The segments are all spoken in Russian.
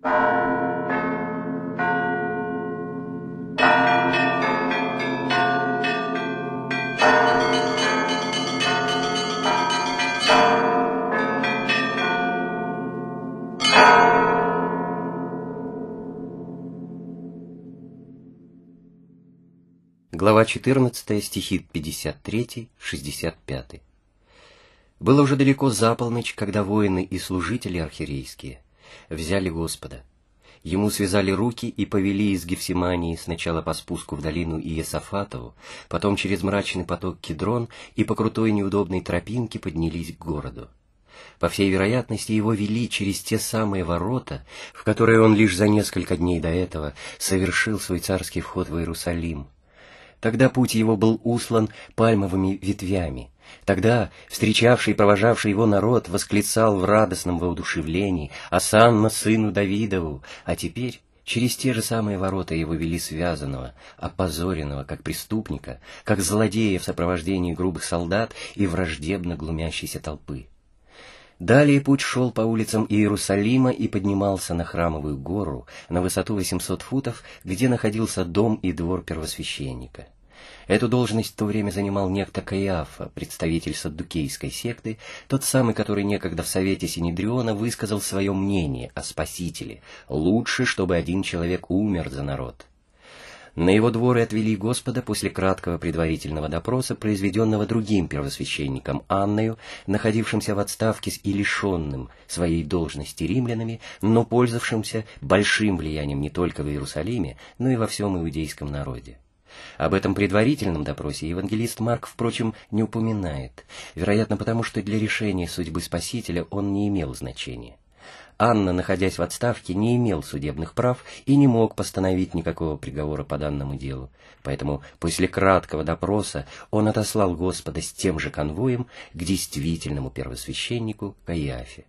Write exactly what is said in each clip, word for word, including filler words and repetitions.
Глава четырнадцатая, стихи пятьдесят три — шестьдесят пять. Было уже далеко за полночь, когда воины и служители архиерейские взяли Господа. Ему связали руки и повели из Гефсимании сначала по спуску в долину Иесафатову, потом через мрачный поток Кидрон и по крутой неудобной тропинке поднялись к городу. По всей вероятности, его вели через те самые ворота, в которые он лишь за несколько дней до этого совершил свой царский вход в Иерусалим. Тогда путь его был услан пальмовыми ветвями. Тогда встречавший и провожавший его народ восклицал в радостном воодушевлении «Осанна сыну Давидову!», а теперь через те же самые ворота его вели связанного, опозоренного, как преступника, как злодея в сопровождении грубых солдат и враждебно глумящейся толпы. Далее путь шел по улицам Иерусалима и поднимался на Храмовую гору, на высоту восемьсот футов, где находился дом и двор первосвященника. Эту должность в то время занимал некто Каиафа, представитель саддукейской секты, тот самый, который некогда в совете Синедриона высказал свое мнение о Спасителе: лучше, чтобы один человек умер за народ. На его двор и отвели Господа после краткого предварительного допроса, произведенного другим первосвященником Анною, находившимся в отставке и лишенным своей должности римлянами, но пользовавшимся большим влиянием не только в Иерусалиме, но и во всем иудейском народе. Об этом предварительном допросе евангелист Марк, впрочем, не упоминает, вероятно потому, что для решения судьбы Спасителя он не имел значения. Анна, находясь в отставке, не имел судебных прав и не мог постановить никакого приговора по данному делу, поэтому после краткого допроса он отослал Господа с тем же конвоем к действительному первосвященнику Каиафе.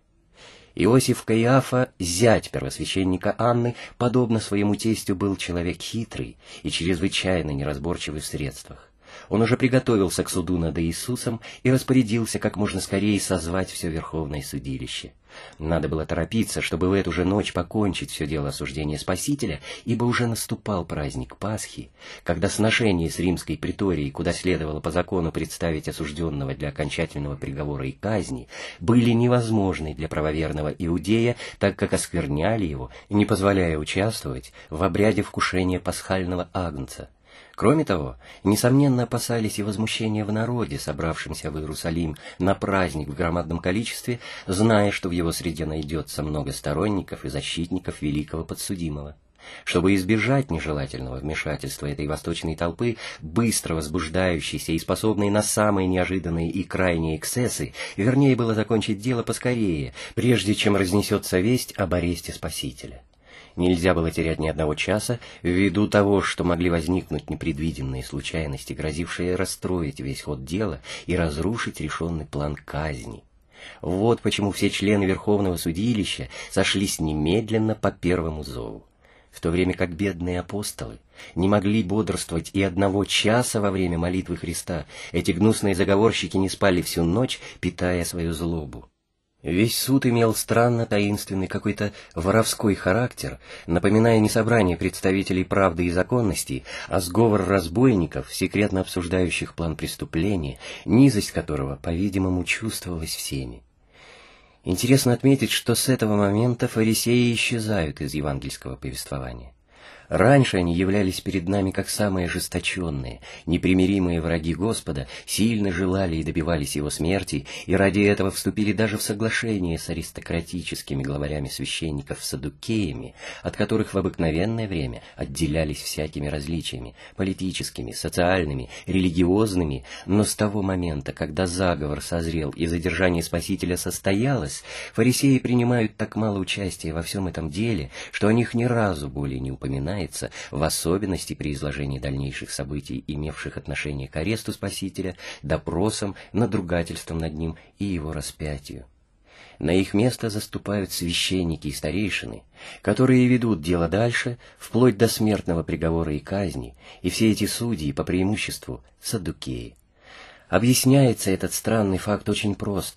Иосиф Каиафа, зять первосвященника Анны, подобно своему тестю, был человек хитрый и чрезвычайно неразборчивый в средствах. Он уже приготовился к суду над Иисусом и распорядился как можно скорее созвать все Верховное судилище. Надо было торопиться, чтобы в эту же ночь покончить все дело осуждения Спасителя, ибо уже наступал праздник Пасхи, когда сношение с римской приторией, куда следовало по закону представить осужденного для окончательного приговора и казни, были невозможны для правоверного иудея, так как оскверняли его, не позволяя участвовать в обряде вкушения пасхального агнца. Кроме того, несомненно опасались и возмущения в народе, собравшемся в Иерусалим на праздник в громадном количестве, зная, что в его среде найдется много сторонников и защитников великого подсудимого. Чтобы избежать нежелательного вмешательства этой восточной толпы, быстро возбуждающейся и способной на самые неожиданные и крайние эксцессы, вернее было закончить дело поскорее, прежде чем разнесется весть об аресте Спасителя. Нельзя было терять ни одного часа, ввиду того, что могли возникнуть непредвиденные случайности, грозившие расстроить весь ход дела и разрушить решенный план казни. Вот почему все члены Верховного судилища сошлись немедленно по первому зову, в то время как бедные апостолы не могли бодрствовать и одного часа во время молитвы Христа. Эти гнусные заговорщики не спали всю ночь, питая свою злобу. Весь суд имел странно таинственный какой-то воровской характер, напоминая не собрание представителей правды и законности, а сговор разбойников, секретно обсуждающих план преступления, низость которого, по-видимому, чувствовалась всеми. Интересно отметить, что с этого момента фарисеи исчезают из евангельского повествования. Раньше они являлись перед нами как самые ожесточенные, непримиримые враги Господа, сильно желали и добивались его смерти, и ради этого вступили даже в соглашение с аристократическими главарями священников саддукеями, от которых в обыкновенное время отделялись всякими различиями, политическими, социальными, религиозными, но с того момента, когда заговор созрел и задержание Спасителя состоялось, фарисеи принимают так мало участия во всем этом деле, что о них ни разу более не упоминают, в особенности при изложении дальнейших событий, имевших отношение к аресту Спасителя, допросам, надругательствам над ним и его распятию. На их место заступают священники и старейшины, которые ведут дело дальше, вплоть до смертного приговора и казни, и все эти судьи, по преимуществу, саддукеи. Объясняется этот странный факт очень просто.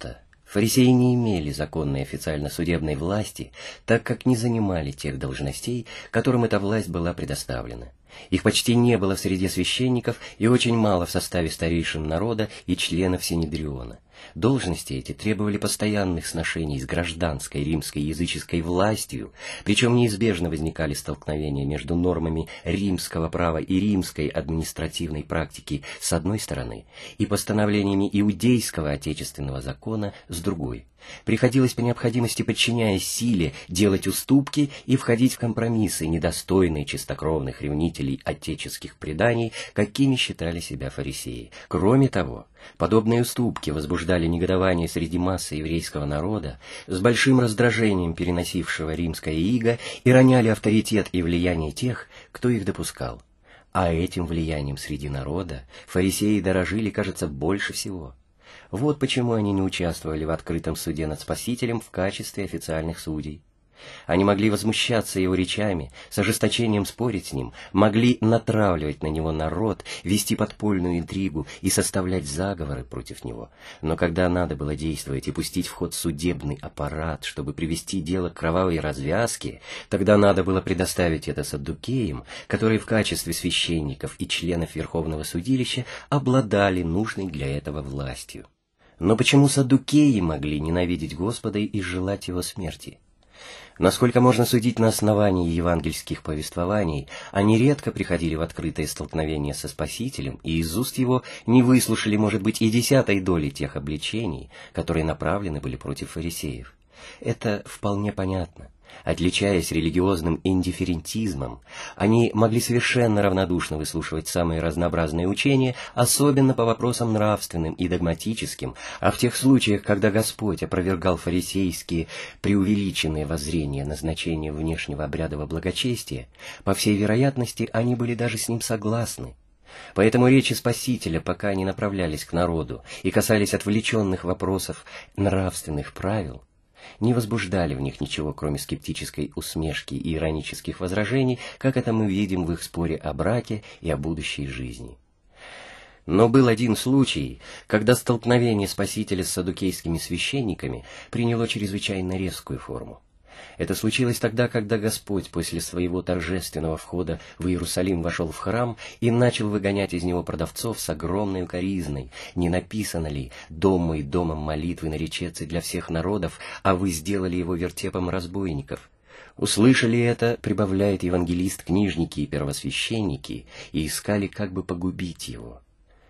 Фарисеи не имели законной официально судебной власти, так как не занимали тех должностей, которым эта власть была предоставлена. Их почти не было в среде священников и очень мало в составе старейшин народа и членов Синедриона. Должности эти требовали постоянных сношений с гражданской римской языческой властью, причем неизбежно возникали столкновения между нормами римского права и римской административной практики с одной стороны и постановлениями иудейского отечественного закона с другой. Приходилось по необходимости, подчиняясь силе, делать уступки и входить в компромиссы, недостойные чистокровных ревнителей отеческих преданий, какими считали себя фарисеи. Кроме того, подобные уступки возбуждали негодование среди массы еврейского народа, с большим раздражением переносившего римское иго, и роняли авторитет и влияние тех, кто их допускал. А этим влиянием среди народа фарисеи дорожили, кажется, больше всего. Вот почему они не участвовали в открытом суде над Спасителем в качестве официальных судей. Они могли возмущаться его речами, с ожесточением спорить с ним, могли натравливать на него народ, вести подпольную интригу и составлять заговоры против него. Но когда надо было действовать и пустить в ход судебный аппарат, чтобы привести дело к кровавой развязке, тогда надо было предоставить это саддукеям, которые в качестве священников и членов Верховного судилища обладали нужной для этого властью. Но почему саддукеи могли ненавидеть Господа и желать его смерти? Насколько можно судить на основании евангельских повествований, они редко приходили в открытое столкновение со Спасителем и из уст его не выслушали, может быть, и десятой доли тех обличений, которые направлены были против фарисеев. Это вполне понятно. Отличаясь религиозным индифферентизмом, они могли совершенно равнодушно выслушивать самые разнообразные учения, особенно по вопросам нравственным и догматическим, а в тех случаях, когда Господь опровергал фарисейские преувеличенные воззрения на значение внешнего обрядового благочестия, по всей вероятности, они были даже с ним согласны. Поэтому речи Спасителя, пока они направлялись к народу и касались отвлеченных вопросов нравственных правил, не возбуждали в них ничего, кроме скептической усмешки и иронических возражений, как это мы видим в их споре о браке и о будущей жизни. Но был один случай, когда столкновение Спасителя с саддукейскими священниками приняло чрезвычайно резкую форму. Это случилось тогда, когда Господь после своего торжественного входа в Иерусалим вошел в храм и начал выгонять из него продавцов с огромной укоризной. Не написано ли: «Дом мой домом молитвы наречется для всех народов, а вы сделали его вертепом разбойников»? Услышали это, прибавляет евангелист, книжники и первосвященники, и искали, как бы погубить его.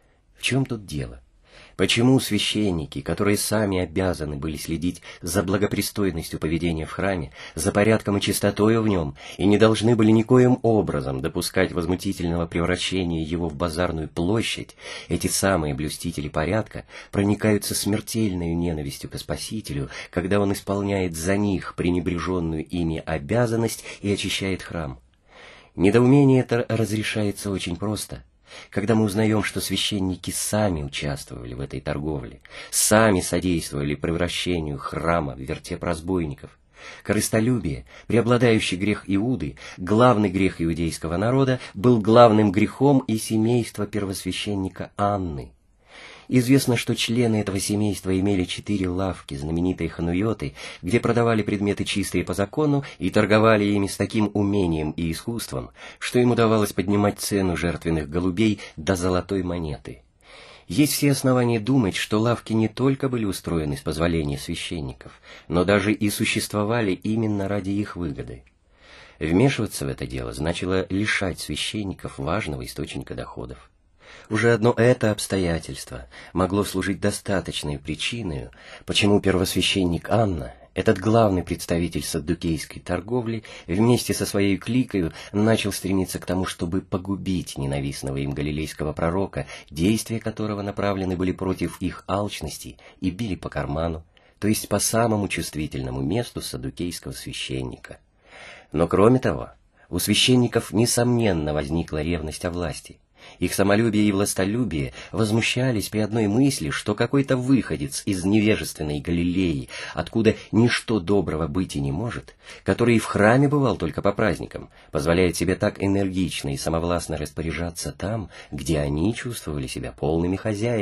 В чем тут дело? Почему священники, которые сами обязаны были следить за благопристойностью поведения в храме, за порядком и чистотою в нем, и не должны были никоим образом допускать возмутительного превращения его в базарную площадь, эти самые блюстители порядка проникаются смертельной ненавистью к Спасителю, когда он исполняет за них пренебреженную ими обязанность и очищает храм? Недоумение это разрешается очень просто. Когда мы узнаем, что священники сами участвовали в этой торговле, сами содействовали превращению храма в вертеп разбойников. Корыстолюбие, преобладающий грех Иуды, главный грех иудейского народа, был главным грехом и семейства первосвященника Анны. Известно, что члены этого семейства имели четыре лавки, знаменитые хануйоты, где продавали предметы чистые по закону и торговали ими с таким умением и искусством, что им удавалось поднимать цену жертвенных голубей до золотой монеты. Есть все основания думать, что лавки не только были устроены с позволения священников, но даже и существовали именно ради их выгоды. Вмешиваться в это дело значило лишать священников важного источника доходов. Уже одно это обстоятельство могло служить достаточной причиной, почему первосвященник Анна, этот главный представитель саддукейской торговли, вместе со своей кликою начал стремиться к тому, чтобы погубить ненавистного им галилейского пророка, действия которого направлены были против их алчности и били по карману, то есть по самому чувствительному месту саддукейского священника. Но кроме того, у священников несомненно возникла ревность о власти. Их самолюбие и властолюбие возмущались при одной мысли, что какой-то выходец из невежественной Галилеи, откуда ничто доброго быть и не может, который и в храме бывал только по праздникам, позволяет себе так энергично и самовластно распоряжаться там, где они чувствовали себя полными хозяевами.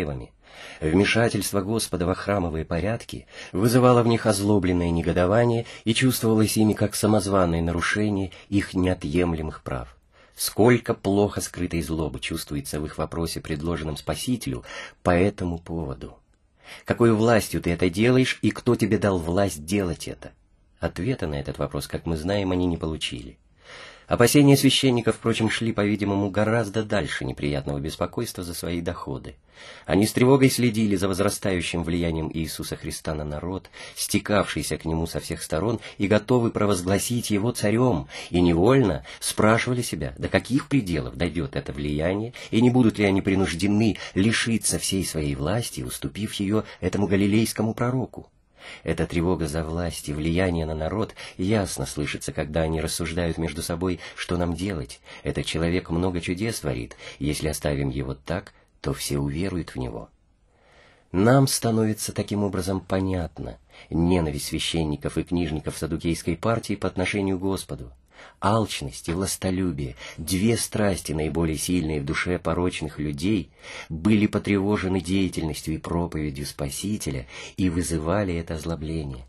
Вмешательство Господа во храмовые порядки вызывало в них озлобленное негодование и чувствовалось ими как самозваное нарушение их неотъемлемых прав. Сколько плохо скрытой злобы чувствуется в их вопросе, предложенном Спасителю, по этому поводу. Какой властью ты это делаешь, и кто тебе дал власть делать это? Ответа на этот вопрос, как мы знаем, они не получили. Опасения священников, впрочем, шли, по-видимому, гораздо дальше неприятного беспокойства за свои доходы. Они с тревогой следили за возрастающим влиянием Иисуса Христа на народ, стекавшийся к нему со всех сторон и готовы провозгласить его царем, и невольно спрашивали себя, до каких пределов дойдет это влияние, и не будут ли они принуждены лишиться всей своей власти, уступив ее этому галилейскому пророку. Эта тревога за власть и влияние на народ ясно слышится, когда они рассуждают между собой, что нам делать. Этот человек много чудес творит, если оставим его так, то все уверуют в него. Нам становится таким образом понятна ненависть священников и книжников саддукейской партии по отношению к Господу. Алчность и властолюбие, две страсти, наиболее сильные в душе порочных людей, были потревожены деятельностью и проповедью Спасителя и вызывали это озлобление.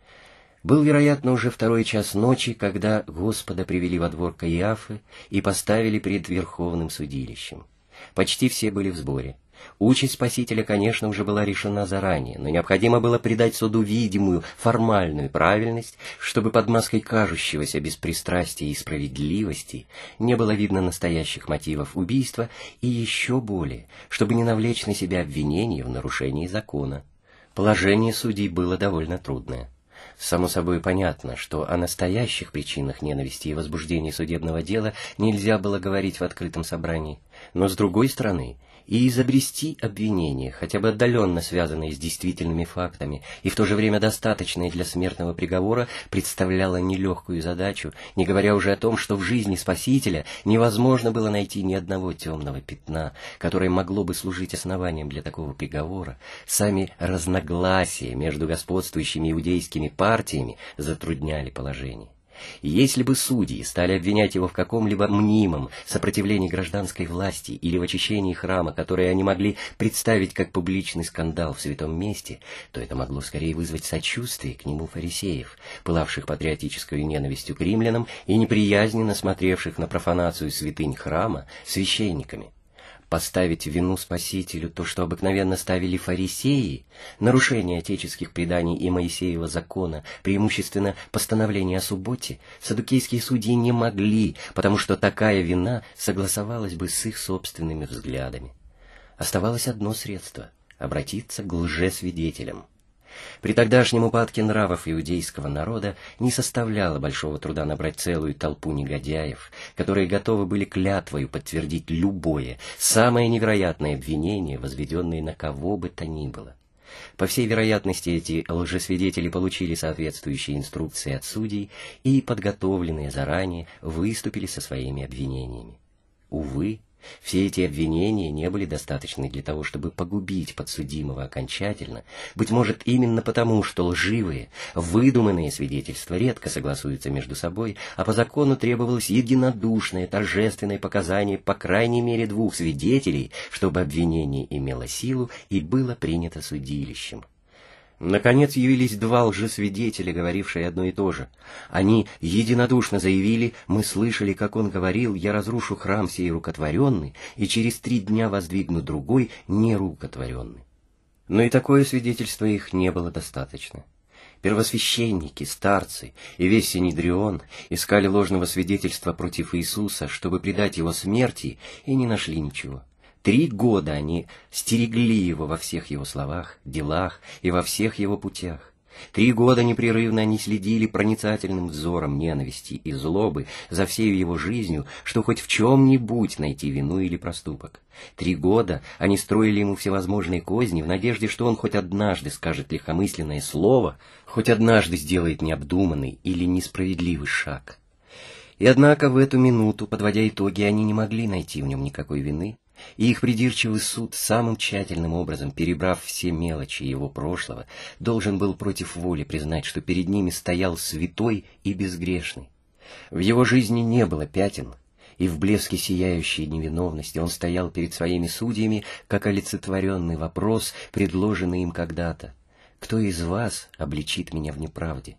Был, вероятно, уже второй час ночи, когда Господа привели во двор Каиафы и поставили пред Верховным судилищем. Почти все были в сборе. Участь Спасителя, конечно, уже была решена заранее, но необходимо было придать суду видимую, формальную правильность, чтобы под маской кажущегося беспристрастия и справедливости не было видно настоящих мотивов убийства, и еще более, чтобы не навлечь на себя обвинение в нарушении закона. Положение судей было довольно трудное. Само собой понятно, что о настоящих причинах ненависти и возбуждения судебного дела нельзя было говорить в открытом собрании, но, с другой стороны, и изобрести обвинение, хотя бы отдаленно связанное с действительными фактами, и в то же время достаточное для смертного приговора, представляло нелегкую задачу, не говоря уже о том, что в жизни Спасителя невозможно было найти ни одного темного пятна, которое могло бы служить основанием для такого приговора. Сами разногласия между господствующими иудейскими партиями затрудняли положение. Если бы судьи стали обвинять его в каком-либо мнимом сопротивлении гражданской власти или в очищении храма, которое они могли представить как публичный скандал в святом месте, то это могло скорее вызвать сочувствие к нему фарисеев, пылавших патриотической ненавистью к римлянам и неприязненно смотревших на профанацию святынь храма священниками. Поставить в вину Спасителю то, что обыкновенно ставили фарисеи, нарушение отеческих преданий и Моисеева закона, преимущественно постановление о субботе, саддукейские судьи не могли, потому что такая вина согласовалась бы с их собственными взглядами. Оставалось одно средство — обратиться к лжесвидетелям. При тогдашнем упадке нравов иудейского народа не составляло большого труда набрать целую толпу негодяев, которые готовы были клятвою подтвердить любое, самое невероятное обвинение, возведенное на кого бы то ни было. По всей вероятности, эти лжесвидетели получили соответствующие инструкции от судей и, подготовленные заранее, выступили со своими обвинениями. Увы, все эти обвинения не были достаточны для того, чтобы погубить подсудимого окончательно, быть может, именно потому, что лживые, выдуманные свидетельства редко согласуются между собой, а по закону требовалось единодушное, торжественное показание по крайней мере двух свидетелей, чтобы обвинение имело силу и было принято судилищем. Наконец явились два лжесвидетеля, говорившие одно и то же. Они единодушно заявили: «Мы слышали, как он говорил: я разрушу храм сей рукотворенный, и через три дня воздвигну другой, нерукотворенный». Но и такое свидетельство их не было достаточно. Первосвященники, старцы и весь Синедрион искали ложного свидетельства против Иисуса, чтобы предать его смерти, и не нашли ничего. Три года они стерегли его во всех его словах, делах и во всех его путях. Три года непрерывно они следили проницательным взором ненависти и злобы за всею его жизнью, что хоть в чем-нибудь найти вину или проступок. Три года они строили ему всевозможные козни в надежде, что он хоть однажды скажет легкомысленное слово, хоть однажды сделает необдуманный или несправедливый шаг. И однако в эту минуту, подводя итоги, они не могли найти в нем никакой вины, и их придирчивый суд, самым тщательным образом перебрав все мелочи его прошлого, должен был против воли признать, что перед ними стоял святой и безгрешный. В его жизни не было пятен, и в блеске сияющей невиновности он стоял перед своими судьями, как олицетворенный вопрос, предложенный им когда-то: «Кто из вас обличит меня в неправде?»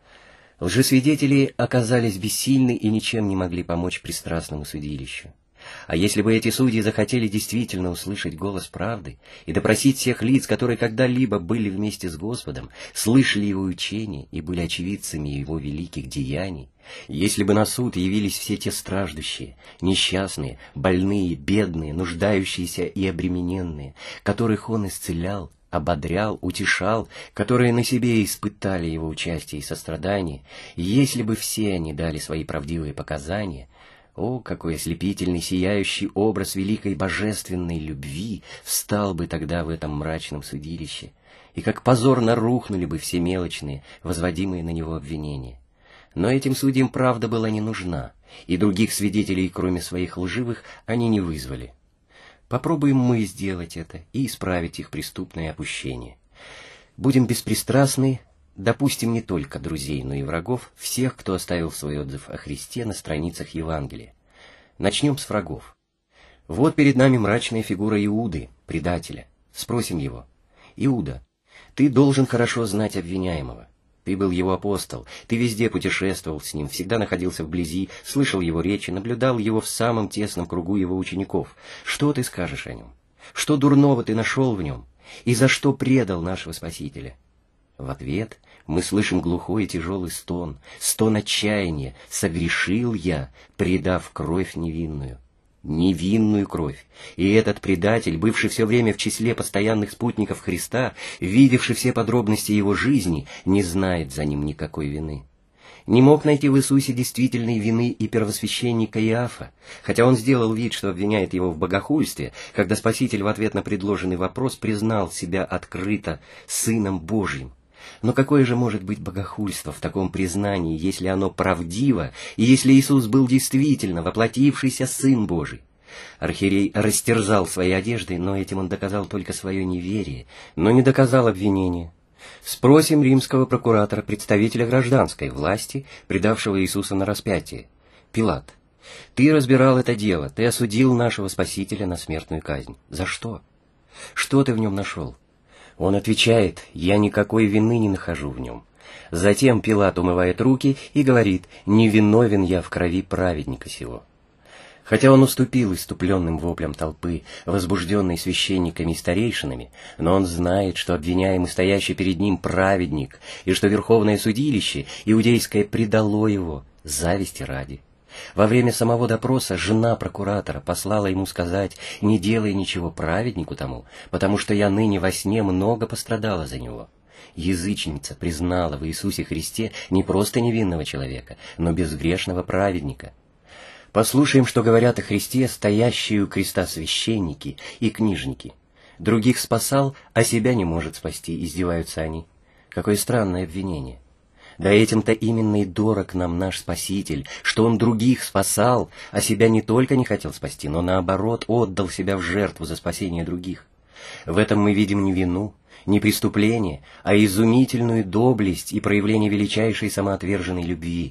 Лжесвидетели оказались бессильны и ничем не могли помочь пристрастному судилищу. А если бы эти судьи захотели действительно услышать голос правды и допросить всех лиц, которые когда-либо были вместе с Господом, слышали Его учения и были очевидцами Его великих деяний, если бы на суд явились все те страждущие, несчастные, больные, бедные, нуждающиеся и обремененные, которых Он исцелял, ободрял, утешал, которые на себе испытали Его участие и сострадание, если бы все они дали свои правдивые показания, о, какой ослепительный, сияющий образ великой божественной любви встал бы тогда в этом мрачном судилище, и как позорно рухнули бы все мелочные, возводимые на него обвинения. Но этим судьям правда была не нужна, и других свидетелей, кроме своих лживых, они не вызвали. Попробуем мы сделать это и исправить их преступное опущение. Будем беспристрастны, допустим не только друзей, но и врагов, всех, кто оставил свой отзыв о Христе на страницах Евангелия. Начнем с врагов. Вот перед нами мрачная фигура Иуды, предателя. Спросим его: «Иуда, ты должен хорошо знать обвиняемого. Ты был его апостол, ты везде путешествовал с ним, всегда находился вблизи, слышал его речи, наблюдал его в самом тесном кругу его учеников. Что ты скажешь о нем? Что дурного ты нашел в нем? И за что предал нашего Спасителя?» В ответ мы слышим глухой и тяжелый стон, стон отчаяния: «Согрешил я, предав кровь невинную». Невинную кровь. И этот предатель, бывший все время в числе постоянных спутников Христа, видевший все подробности его жизни, не знает за ним никакой вины. Не мог найти в Иисусе действительной вины и первосвященника Иафа, хотя он сделал вид, что обвиняет его в богохульстве, когда Спаситель в ответ на предложенный вопрос признал себя открыто Сыном Божьим. Но какое же может быть богохульство в таком признании, если оно правдиво, и если Иисус был действительно воплотившийся Сын Божий? Архиерей растерзал свои одежды, но этим он доказал только свое неверие, но не доказал обвинения. Спросим римского прокуратора, представителя гражданской власти, предавшего Иисуса на распятие: «Пилат, ты разбирал это дело, ты осудил нашего Спасителя на смертную казнь. За что? Что ты в нем нашел?» Он отвечает: «Я никакой вины не нахожу в нем». Затем Пилат умывает руки и говорит: «Не виновен я в крови праведника сего». Хотя он уступил иступленным воплям толпы, возбужденной священниками и старейшинами, но он знает, что обвиняемый, стоящий перед ним, праведник, и что верховное судилище иудейское предало его зависти ради. Во время самого допроса жена прокуратора послала ему сказать: «Не делай ничего праведнику тому, потому что я ныне во сне много пострадала за него». Язычница признала в Иисусе Христе не просто невинного человека, но безгрешного праведника. Послушаем, что говорят о Христе стоящие у креста священники и книжники. Других спасал, а себя не может спасти, издеваются они. Какое странное обвинение. Да этим-то именно и дорог нам наш Спаситель, что Он других спасал, а себя не только не хотел спасти, но наоборот отдал себя в жертву за спасение других. В этом мы видим не вину, не преступление, а изумительную доблесть и проявление величайшей самоотверженной любви.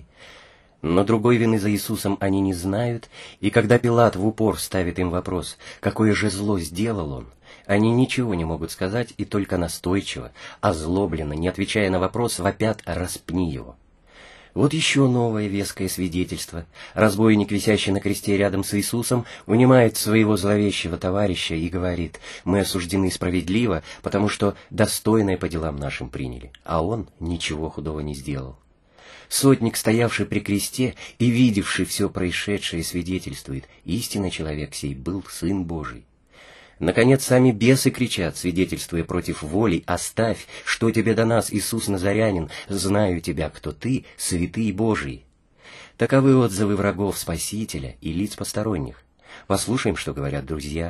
Но другой вины за Иисусом они не знают, и когда Пилат в упор ставит им вопрос, какое же зло сделал он, они ничего не могут сказать и только настойчиво, озлобленно, не отвечая на вопрос, вопят: «Распни его». Вот еще новое веское свидетельство. Разбойник, висящий на кресте рядом с Иисусом, унимает своего зловещего товарища и говорит: «Мы осуждены справедливо, потому что достойное по делам нашим приняли, а он ничего худого не сделал». Сотник, стоявший при кресте и видевший все происшедшее, свидетельствует: истинно человек сей был Сын Божий. Наконец, сами бесы кричат, свидетельствуя против воли: «Оставь, что тебе до нас, Иисус Назарянин, знаю тебя, кто ты, святый Божий». Таковы отзывы врагов Спасителя и лиц посторонних. Послушаем, что говорят друзья.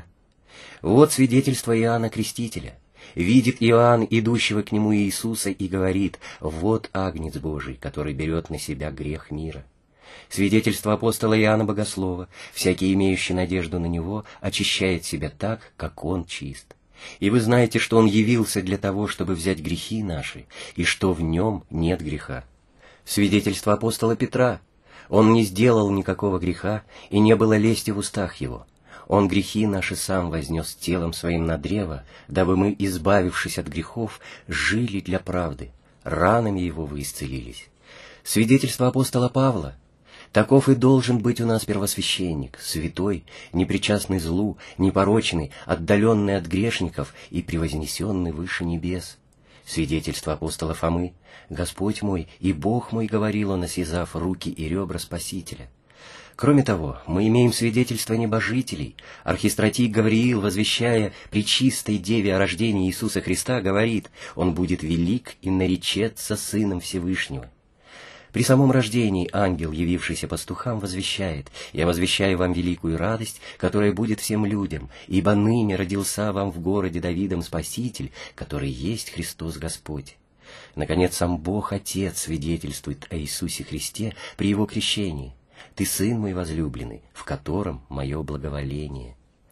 Вот свидетельство Иоанна Крестителя. Видит Иоанн идущего к нему Иисуса и говорит: «Вот Агнец Божий, который берет на себя грех мира». Свидетельство апостола Иоанна Богослова: всякий, имеющий надежду на него, очищает себя так, как он чист. И вы знаете, что он явился для того, чтобы взять грехи наши, и что в нем нет греха. Свидетельство апостола Петра: Он не сделал никакого греха, и не было лести в устах его. Он грехи наши сам вознес телом своим на древо, дабы мы, избавившись от грехов, жили для правды. Ранами его вы исцелились. Свидетельство апостола Павла. Таков и должен быть у нас первосвященник, святой, непричастный злу, непорочный, отдаленный от грешников и превознесенный выше небес. Свидетельство апостола Фомы. Господь мой и Бог мой, говорил он, осязав руки и ребра Спасителя. Кроме того, мы имеем свидетельство небожителей. Архистратик Гавриил, возвещая пречистой Деве о рождении Иисуса Христа, говорит: «Он будет велик и наречется Сыном Всевышнего». При самом рождении ангел, явившийся пастухам, возвещает: «Я возвещаю вам великую радость, которая будет всем людям, ибо ныне родился вам в городе Давидом Спаситель, который есть Христос Господь». Наконец, сам Бог Отец свидетельствует о Иисусе Христе при Его крещении: «Ты Сын мой возлюбленный, в котором мое благоволение».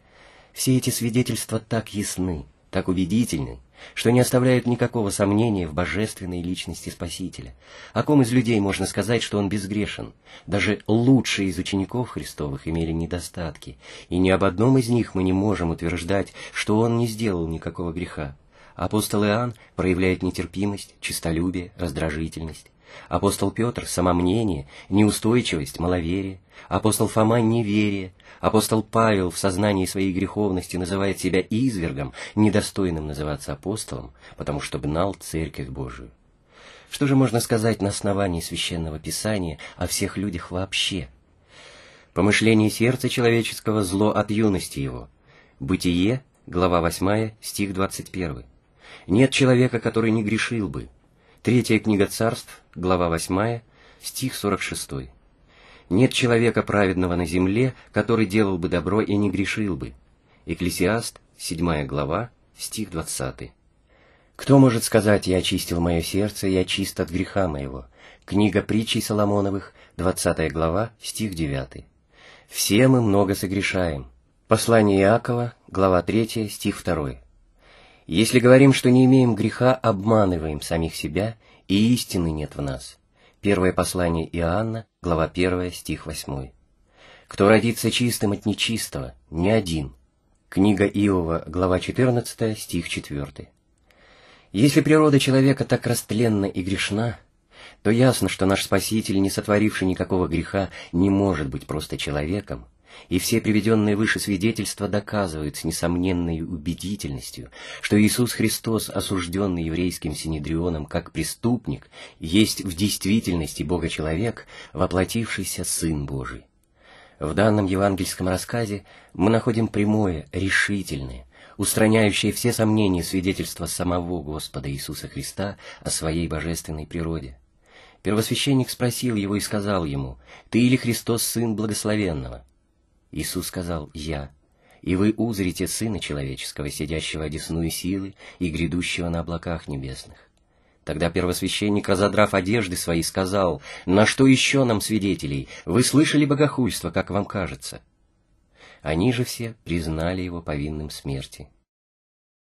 Все эти свидетельства так ясны, так убедительны, что не оставляют никакого сомнения в божественной личности Спасителя. О ком из людей можно сказать, что он безгрешен? Даже лучшие из учеников Христовых имели недостатки, и ни об одном из них мы не можем утверждать, что он не сделал никакого греха. Апостол Иоанн проявляет нетерпимость, честолюбие, раздражительность. Апостол Петр — самомнение, неустойчивость, маловерие. Апостол Фома — неверие. Апостол Павел в сознании своей греховности называет себя извергом, недостойным называться апостолом, потому что гнал Церковь Божию. Что же можно сказать на основании Священного Писания о всех людях вообще? Помышление сердца человеческого — зло от юности его. Бытие, глава восьмая, стих двадцать первый. Нет человека, который не грешил бы. Третья книга Царств, глава восьмая, стих сорок шестой. Нет человека праведного на земле, который делал бы добро и не грешил бы. Экклесиаст, седьмая глава, стих двадцатый. Кто может сказать: «Я очистил мое сердце, я чист от греха моего»? Книга притчей Соломоновых, двадцатая глава, стих девятый. Все мы много согрешаем. Послание Иакова, глава третья, стих второй. Если говорим, что не имеем греха, обманываем самих себя, и истины нет в нас. Первое послание Иоанна, глава первая, стих восьмой. Кто родится чистым от нечистого, не один. Книга Иова, глава четырнадцатая, стих четвертый. Если природа человека так растленна и грешна, то ясно, что наш Спаситель, не сотворивший никакого греха, не может быть просто человеком, и все приведенные выше свидетельства доказывают с несомненной убедительностью, что Иисус Христос, осужденный еврейским синедрионом как преступник, есть в действительности Бога-человек, воплотившийся Сын Божий. В данном евангельском рассказе мы находим прямое, решительное, устраняющее все сомнения свидетельство самого Господа Иисуса Христа о своей божественной природе. Первосвященник спросил его и сказал ему: «Ты или Христос, Сын Благословенного?» Иисус сказал: «Я, и вы узрите Сына Человеческого, сидящего одесную силы и грядущего на облаках небесных». Тогда первосвященник, разодрав одежды свои, сказал: «На что еще нам свидетелей? Вы слышали богохульство, как вам кажется?» Они же все признали его повинным смерти.